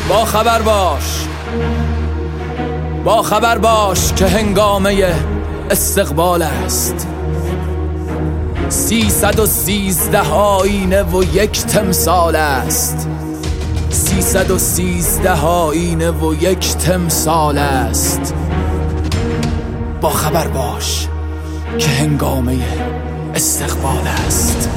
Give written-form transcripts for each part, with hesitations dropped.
با خبر باش که هنگامه استقبال است. 313 آینه و یک تمثال است. 313 آینه و یک تمثال است. با خبر باش که هنگامه استقبال است.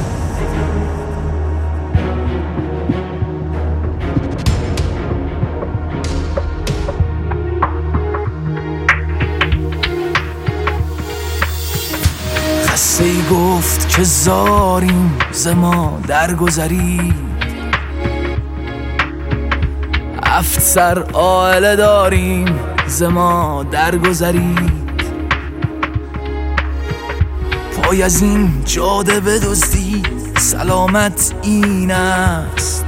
قصه ای گفت که زاریم ز ما درگذرید، 7 سر عائله داریم ز ما درگذرید. پای از این جاده بدزدید سلامت این است.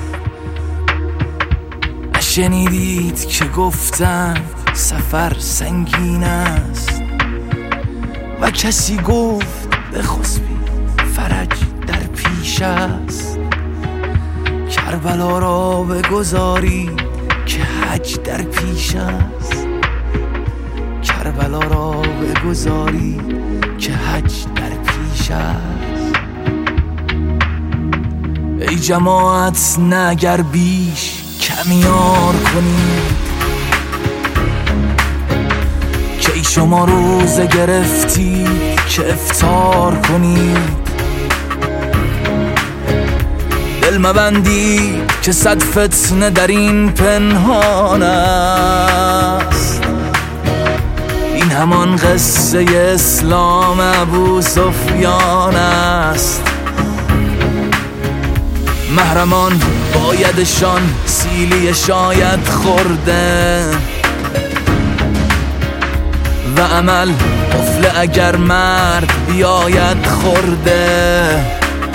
نشنیدید که گفتن سفر سنگین است. و کسی گفت بخسبید فرج در پیش است. کربلا را بگذارید که حج در پیش است. کربلا را بگذارید که حج در پیش است. ای جماعت نه اگر بیش کمیار کنید، که ای شما روزه گرفتی که افطار کنید. دل مبندی که 100 فتنه در این پنهان است. این همان قصه اسلام ابو سفیان است. محرمان بایدشان سیلی شاید خورده، و عمل قفل اگر مرد بیاید خورده.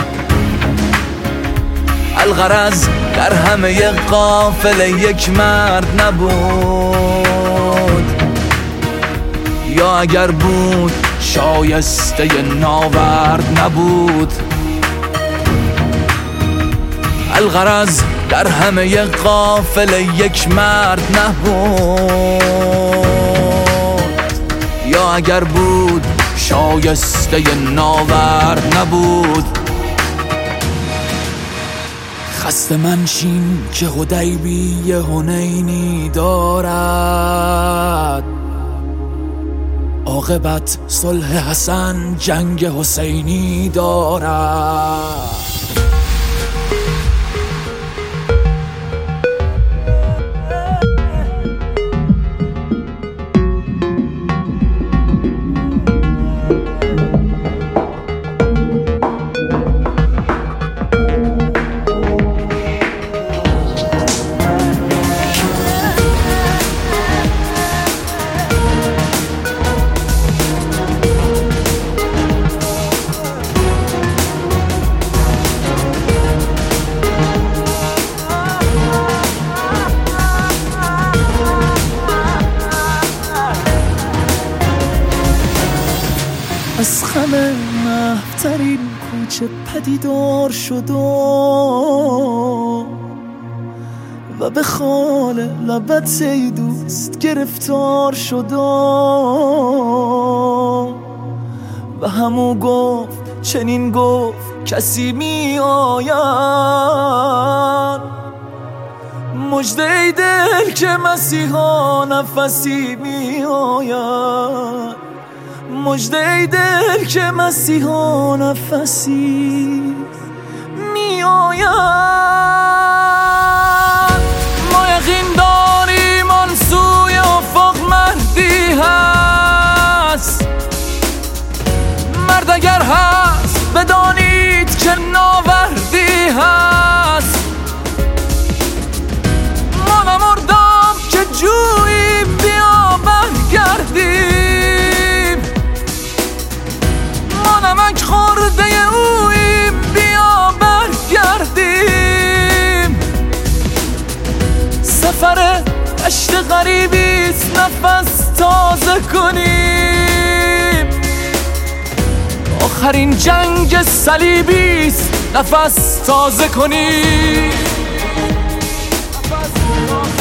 الغرض در همه قافله یک مرد نبود، یا اگر بود شایسته ناورد نبود. الغرض در همه قافله یک مرد نبود، یا اگر بود شایسته ناورد نبود. خسته منشین که حدیبیه حنینی دارد، عاقبت صلح حسن جنگ حسینی دارد. از خم محفترین کوچه پدیدار شد و به خال لبت ای دوست گرفتار شد. و همو گفت چنین گفت کسی می آید، مژده ای دل که مسیحا نفسی می آید. مژده ای دل که مسیحا نفسی می آید. ما یقین داریم آن سوی افق مردی هست. مرد اگر هست بدانید که ناوردی هست. ما نمردم که جوییم بیا برگردیم. ما نمک خورده اوییم بیا برگردیم. سفر عشق غریبیست نفس تازه کنیم. آخرین جنگ صلیبیست نفس تازه کنیم. ما